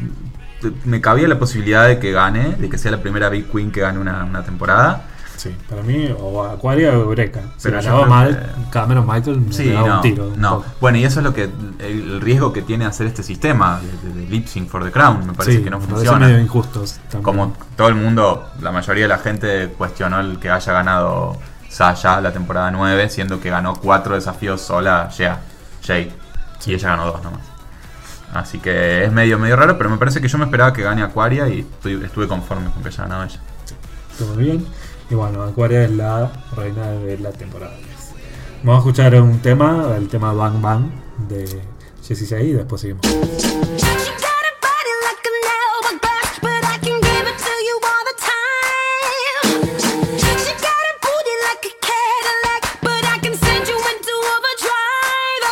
me cabía la posibilidad de que gane, de que sea la primera Big Queen que gane una temporada. Sí, para mí, o Aquaria o Eureka. Si Pero yo ganaba creo mal, Cameron Michael me Sí, daba no, un tiro. un no. poco. Bueno, y eso es el riesgo que tiene hacer este sistema de lip sync for the crown. Me parece Sí, que no me parece funciona. medio injusto también. Como todo el mundo, la mayoría de la gente cuestionó el que haya ganado Sasha la temporada 9, siendo que ganó 4 desafíos sola Jake. Y ella ganó 2 nomás. Así que es medio raro, pero me parece que yo me esperaba que gane Aquaria, y estuve conforme con que haya ganado ella. Estuvo bien. Y bueno, Aquaria es la reina de la temporada 10. Vamos a escuchar un tema, el tema Bang Bang de Jessie J, y después seguimos. She got a body like an hourglass, but I can give it to you all the time. She got a booty like a Cadillac, but I can send you into overdrive.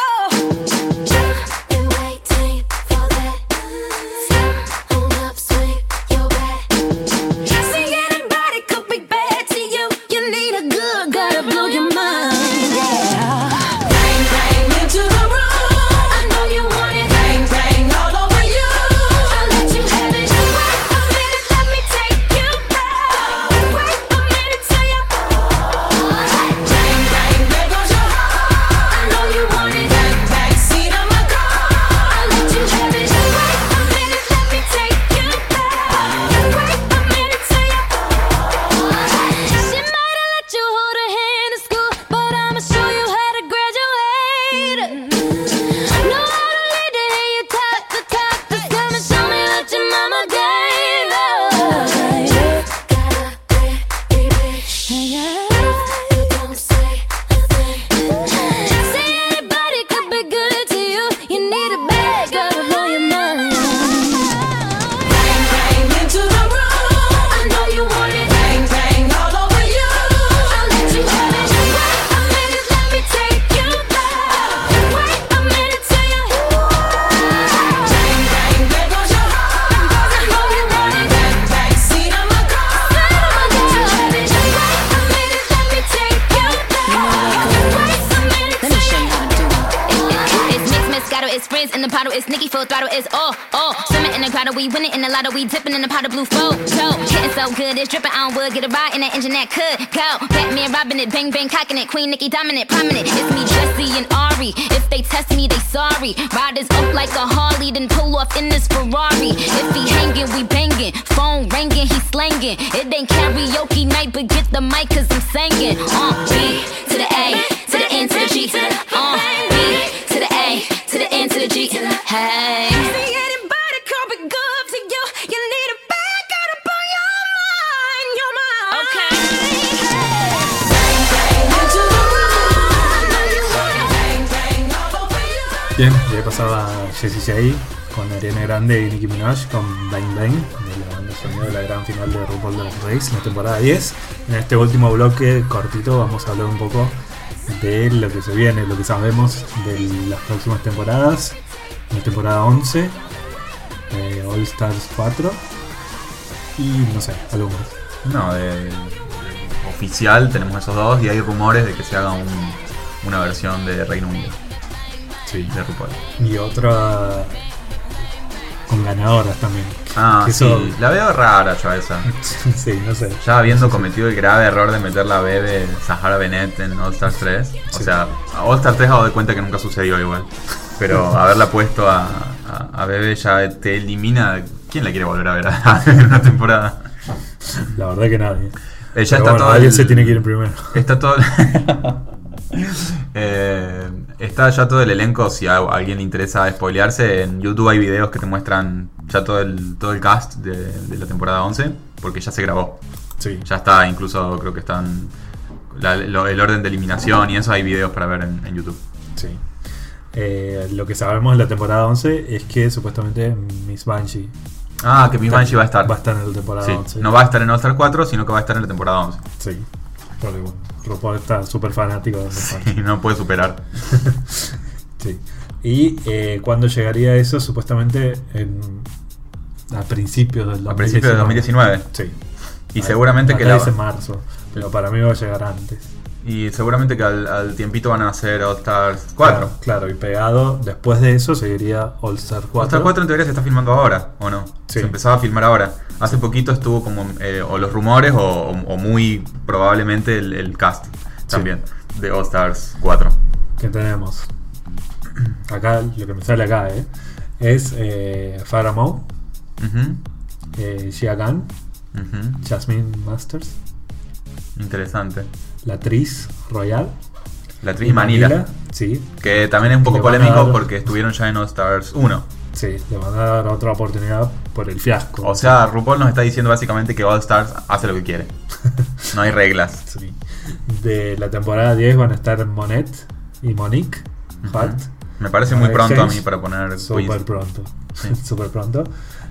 Oh, been waiting for that. Hold up, swing your back. See, anybody could be bad to you. You need a good, gotta blow your mind. Yeah. Bang, bang into the room. I know you want it. Bang, bang all over you. in the bottle, it's Nicki full throttle, it's all. Swimming in the grotto, we winning in the lotto, we dipping in the pot of blue flow. Getting so good, it's dripping on wood, get a ride in that engine that could go. Batman robbing it, bang bang cocking it, Queen Nicki dominant, prominent. It's me, Jesse and Ari. If they test me, they sorry. Riders up like a Harley, then pull off in this Ferrari. If he hanging, we banging. Phone ringing, he slanging. It ain't karaoke night, but get the mic 'cause I'm singing. B to the A, to the N to the G, to the B to the A, to the N to the G. Hey. See anybody coming good to you? You need a back out up on your mind, Okay. Bien, ya pasaba Jessie J con Ariana Grande y Nicki Minaj con Bang Bang, de la banda sonora de la gran final de RuPaul Drag Race, la temporada 10. En este último bloque cortito vamos a hablar un poco de lo que se viene, lo que sabemos de las próximas temporadas. La temporada 11, All Stars 4 y no sé, algo más. No, oficial tenemos esos dos y hay rumores de que se haga una versión de Reino Unido. Sí. De RuPaul. Y otra con ganadoras también. Ah, Que sí, eso- la veo rara yo esa. Sí, no sé. Ya habiendo cometido el grave error de meter la B de Sahara Bennett en All Stars 3. O Sí. sea, a All Stars 3 hago de cuenta que nunca sucedió igual. Pero haberla puesto a Bebe ya te elimina. ¿Quién la quiere volver a ver en una temporada? La verdad que nadie. Ya Pero está bueno, todo. alguien se tiene que ir primero. Está todo. Está ya todo el elenco. Si a alguien le interesa spoilearse, en YouTube hay videos que te muestran ya todo el cast de la temporada 11. Porque ya se grabó. Sí. Ya está, incluso creo que están. El orden de eliminación y eso hay videos para ver en YouTube. Sí. Lo que sabemos de la temporada 11 es que supuestamente Miss Banshee Ah, que Miss Banshee va a estar. va a estar en la temporada Sí, 11. no va a estar en All Star 4, sino que va a estar en la temporada 11. Sí. Porque bueno, RuPaul está súper fanático de Miss Banshee. Y no puede superar. Sí. Y cuando llegaría eso, supuestamente a principios del 2019. A principios de 2019. Sí. Y seguramente que acá la. dice marzo, pero para mí va a llegar antes. Y seguramente que al tiempito van a hacer All Stars 4. Claro, y pegado después de eso seguiría All Star 4. All Star 4 en teoría se está filmando ahora, ¿o no? Sí. Se empezaba a filmar ahora. Hace poquito estuvo como o los rumores o muy probablemente el cast también de All Stars 4. ¿Qué tenemos? Acá, lo que me sale acá, es Farrah Moe, Ujú, Shia Gunn, ujú. Jasmine Masters, Interesante. la actriz Royal La actriz Manila, sí, que también es un poco Le van a polémico dar- porque estuvieron ya en All Stars 1. sí, le van a dar otra oportunidad por el fiasco. O sea, RuPaul nos está diciendo básicamente que All Stars hace lo que quiere. No hay reglas. sí. De la temporada 10 van a estar Monette y Monique Hart. Me parece Van muy a pronto a Exchange. mí para poner Súper quiz. pronto. Sí. Súper pronto.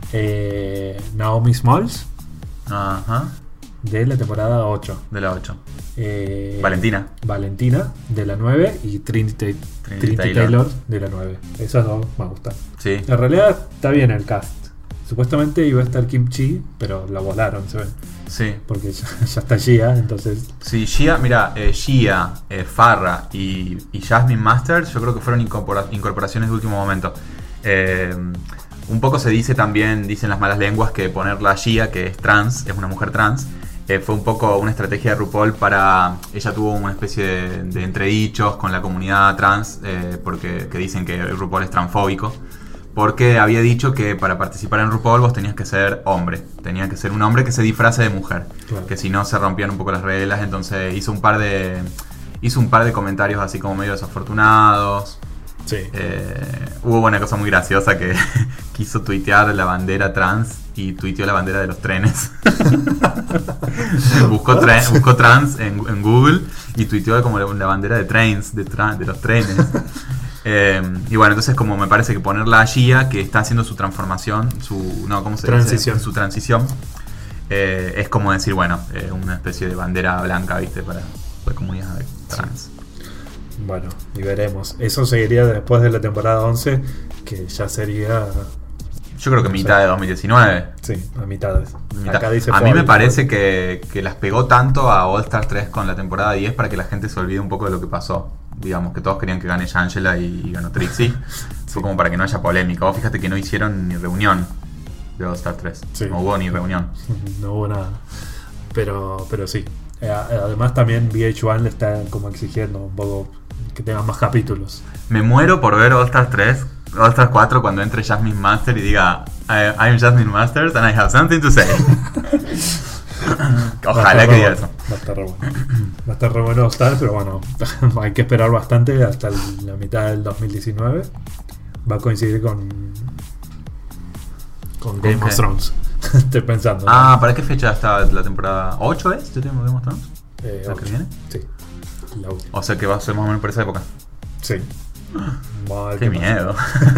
Naomi Smalls Ajá, de la temporada 8. de la 8. Eh, Valentina. Valentina de la 9 y Trinity Taylor. Taylor de la 9. Esas dos me gustan. Sí. En realidad está bien el cast. Supuestamente iba a estar Kim Chi, pero la volaron, se ve. Sí. Porque ya está Gia, entonces. Sí, Gia, mira, Gia, Farrah y Jasmine Masters, yo creo que fueron incorporaciones de último momento. Un poco se dice también, dicen las malas lenguas, que ponerla a Gia, que es trans, es una mujer trans, fue un poco una estrategia de RuPaul para. Ella tuvo una especie de entredichos con la comunidad trans, porque que dicen que RuPaul es transfóbico. Porque había dicho que para participar en RuPaul vos tenías que ser hombre. Tenía que ser un hombre que se disfrace de mujer. Claro. Que si no se rompían un poco las reglas. Entonces hizo un par de comentarios así como medio desafortunados. Sí. Hubo una cosa muy graciosa que quiso tuitear la bandera trans y tuiteó la bandera de los trenes. buscó trans en Google y tuiteó como la bandera de trains, de los trenes. Y bueno, entonces como me parece que ponerla a Gia, que está haciendo su transformación, ¿cómo se Transición. dice? Su transición, es como decir, bueno, una especie de bandera blanca, ¿viste? Para la comunidad trans. Bueno, y veremos. Eso seguiría después de la temporada 11, que ya sería. Yo creo que mitad de 2019. Sí, a mitades. Mitad. Acá dice A mí me fall, parece que las pegó tanto a All Stars 3 con la temporada 10 para que la gente se olvide un poco de lo que pasó digamos, que todos querían que gane Shangela y ganó Trixie. Fue como para que no haya polémica. Vos fíjate que no hicieron ni reunión de All Star 3. Sí. No hubo ni reunión. No hubo nada. Pero sí. Además también VH1 le está como exigiendo un poco que tenga más capítulos. Me muero por ver All Star 3, All Star 4 cuando entre Jasmine Master y diga I'm Jasmine Masters and I have something to say. Ojalá que diga eso. Va a estar re bueno. Va a estar re bueno All Star, pero bueno, hay que esperar bastante hasta la mitad del 2019. Va a coincidir con Game of qué? Thrones. Estoy pensando. Ah, ¿para qué fecha está la temporada? ¿8 es? ¿Yo tengo Game of Thrones? ¿La que viene? Sí. La última. O sea que va a ser más o menos por esa época. Sí. Vamos a ver Qué pasa. miedo.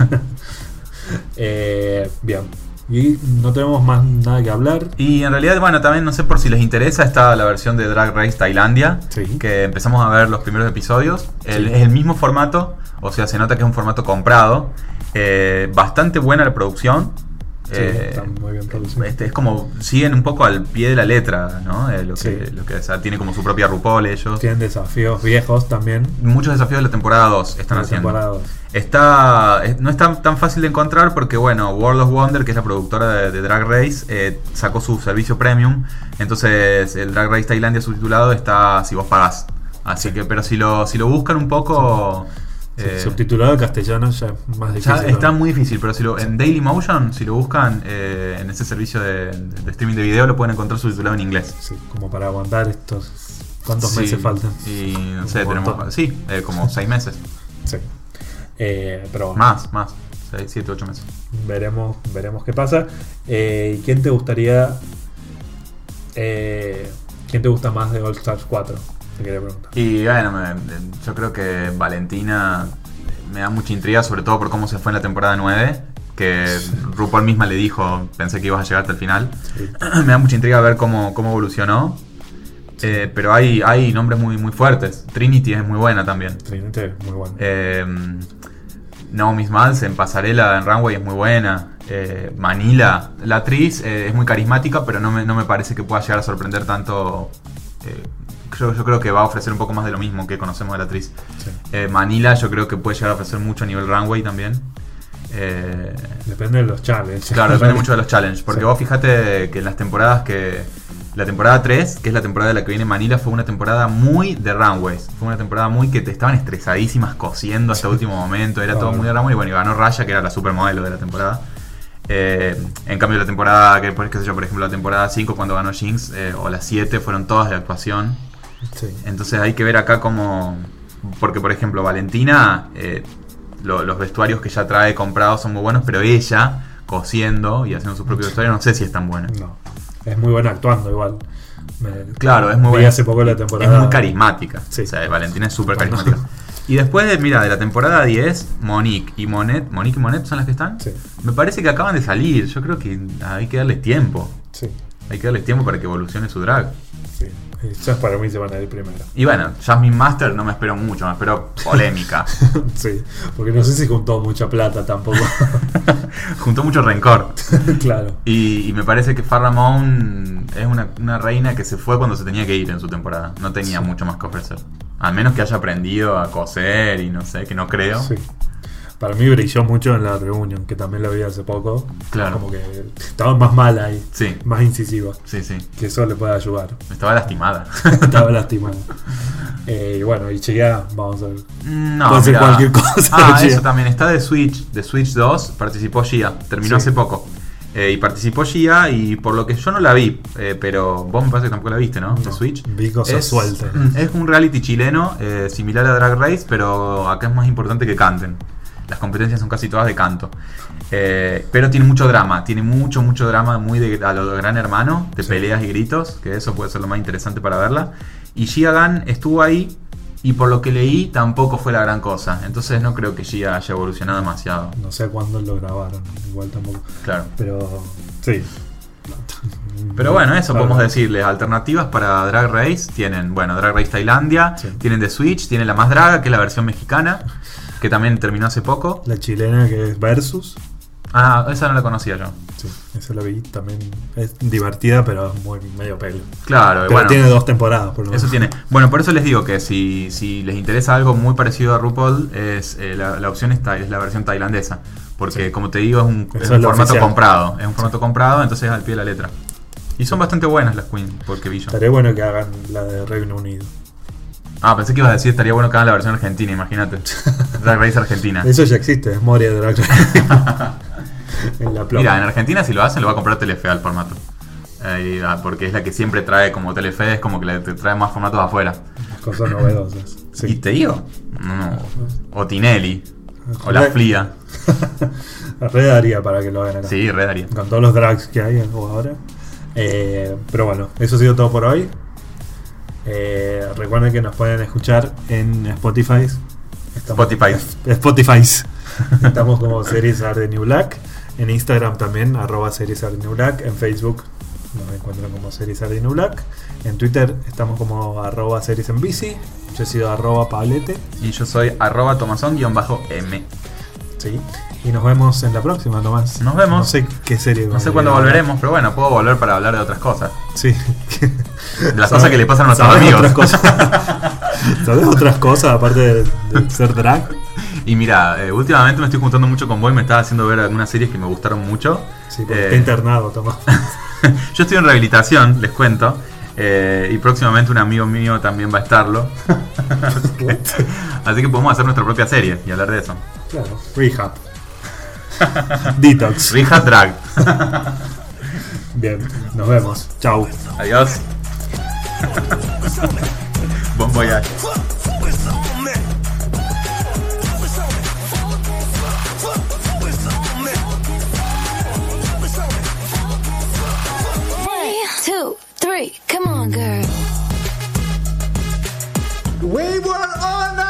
Bien. Y no tenemos más nada que hablar. Y en realidad, bueno, también no sé por si les interesa, está la versión de Drag Race Tailandia, Sí. que empezamos a ver los primeros episodios. Sí. Es el mismo formato, o sea, se nota que es un formato comprado. Bastante buena la producción. Sí, está muy bien producido. Es como, siguen un poco al pie de la letra, ¿no? Lo que o sea, tiene como su propia RuPaul ellos. Tienen desafíos viejos también. Muchos desafíos de la temporada 2 están La haciendo. temporada 2. No es tan fácil de encontrar porque, bueno, World of Wonder, que es la productora de Drag Race, sacó su servicio premium. Entonces, el Drag Race Tailandia subtitulado está si vos pagás. Así que, pero si lo buscan un poco... Subtitulado al castellano ya es más difícil. ya está muy difícil, pero en Dailymotion, si lo buscan en ese servicio de streaming de video, lo pueden encontrar subtitulado en inglés. Sí, como para aguantar estos... ¿Cuántos Sí, meses faltan? Y no Un sé, montón. tenemos... Sí, como 6 meses. Sí. Pero bueno, Más. 6, 7, 8 meses. veremos qué pasa. ¿Quién te gustaría... ¿Quién te gusta más de All Stars 4? Te quería preguntar. Y bueno, yo creo que Valentina me da mucha intriga, sobre todo por cómo se fue en la temporada 9, que RuPaul misma le dijo, pensé que ibas a llegar hasta el final. Sí. Me da mucha intriga ver cómo evolucionó. Pero hay nombres muy, muy fuertes. Trinity es muy buena también. Trinity, muy bueno. Naomi Smalls en pasarela, en runway es muy buena. Manila, la actriz, es muy carismática, pero no me parece que pueda llegar a sorprender tanto. Yo creo que va a ofrecer un poco más de lo mismo que conocemos de la actriz. Sí. Manila yo creo que puede llegar a ofrecer mucho a nivel runway también. Depende de los challenges. Claro, depende mucho de los challenges. Porque Sí. vos fíjate que en las temporadas la temporada 3, que es la temporada de la que viene Manila, fue una temporada muy de runways. Fue una temporada muy que te estaban estresadísimas cosiendo hasta el último momento. Era todo muy de runway. Y bueno, y ganó Raya, que era la supermodelo de la temporada. En cambio la temporada, qué sé yo, por ejemplo, la temporada 5 cuando ganó Jinx, o la 7 fueron todas de actuación. Sí. Entonces hay que ver acá cómo... Porque por ejemplo Valentina, los vestuarios que ya trae comprados son muy buenos, pero ella cosiendo y haciendo su propio vestuario no sé si es tan buena. No. Es muy buena actuando igual. Claro, es muy Vi buena. hace poco la temporada. Es muy carismática. Sí. O sea, Valentina es súper carismática. Y después de la temporada 10, Monique y Monet son las que están. Sí. Me parece que acaban de salir. Yo creo que hay que darles tiempo. Sí. Hay que darles tiempo para que evolucione su drag. Sí. Esas para mí se van a ir primero. Y bueno, Jasmine Master no me espero mucho, me espero polémica. Sí. Porque no sé si juntó mucha plata tampoco. Juntó mucho rencor. Claro. Y me parece que Farrah Moon es una reina que se fue cuando se tenía que ir en su temporada. No tenía Sí. mucho más que ofrecer. Al menos que haya aprendido a coser y no sé, que no creo. Sí. Para mí brilló mucho en la reunión, que también la vi hace poco. Claro. Como que estaba más mala ahí. Sí. Más incisiva. Sí, sí. Que eso le puede ayudar. Estaba lastimada. Estaba lastimada. Y bueno, y Chia, vamos a ver. No, Puede ser mirá. cualquier cosa. Ah, Gia. eso también está de Switch 2, participó Gia, terminó Sí. hace poco. Y participó Gia y por lo que yo no la vi, pero vos me parece que tampoco la viste, ¿no? De No, Switch. vi cosas sueltas. Es un reality chileno similar a Drag Race, pero acá es más importante que canten. Las competencias son casi todas de canto. Pero tiene mucho drama, tiene mucho drama, muy a lo de Gran Hermano, de Sí. peleas y gritos, que eso puede ser lo más interesante para verla. Y Gia Gunn estuvo ahí y por lo que leí tampoco fue la gran cosa. Entonces no creo que Gia haya evolucionado demasiado. No sé cuándo lo grabaron, igual tampoco. Claro. Pero sí. Pero bueno, eso Claro. podemos decirles. Alternativas para Drag Race tienen, bueno, Drag Race Tailandia, Sí. tienen The Switch, tienen la más draga, que es la versión mexicana, que también terminó hace poco. La chilena que es Versus. Ah, esa no la conocía yo. Sí, eso lo vi también. Es divertida, pero es muy medio pelo. Claro, Pero bueno, tiene 2 temporadas, por lo menos. eso tiene. Bueno, por eso les digo que si les interesa algo muy parecido a RuPaul, es la opción es la versión tailandesa. Porque, como te digo, es un Eso es lo formato oficial. comprado. Es un formato comprado, entonces es al pie de la letra. Y son bastante buenas las Queen, porque vi yo. Estaría bueno que hagan la de Reino Unido. Ah, pensé que ibas a decir estaría bueno que hagan la versión argentina, imagínate. Drag Race Argentina. Eso ya existe, es Moria Drag Race. En la pluma. Mira, en Argentina si lo hacen lo va a comprar Telefe al formato. Porque es la que siempre trae como Telefe, es como que te trae más formatos afuera. Cosas novedosas. Y Sí. te digo, no. O Tinelli, o la Flia. Re daría para que lo hagan acá. Sí, re daría. Con todos los drags que hay ahora. Pero bueno, eso ha sido todo por hoy. Recuerden que nos pueden escuchar en Spotify. Spotify. Estamos como Series Are The New Black. En Instagram también, @Series Are The New Black. En Facebook nos encuentran como Series Are The New Black. En Twitter estamos como @Series en Bici. Yo he sido @Pablete. Y yo soy @Tomasón_M. Sí. Y nos vemos en la próxima, Tomás. Nos vemos. No sé qué serie. No sé cuándo volveremos, pero bueno, puedo volver para hablar de otras cosas. Sí. De las cosas que le pasan a nuestros ¿Sabes amigos. otras cosas? ¿Sabes otras cosas aparte de ser drag? Y mira, últimamente me estoy juntando mucho con vos y me estaba haciendo ver algunas series que me gustaron mucho. Sí, porque está internado, Tomás. Yo estoy en rehabilitación, les cuento. Y próximamente un amigo mío también va a estarlo. Así que podemos hacer nuestra propia serie y hablar de eso. Claro. Rehab. Detox. Rehab Drag. Bien, nos vemos. Chau. Adiós. Bon voyage. One, two, three, come on, girl. We were on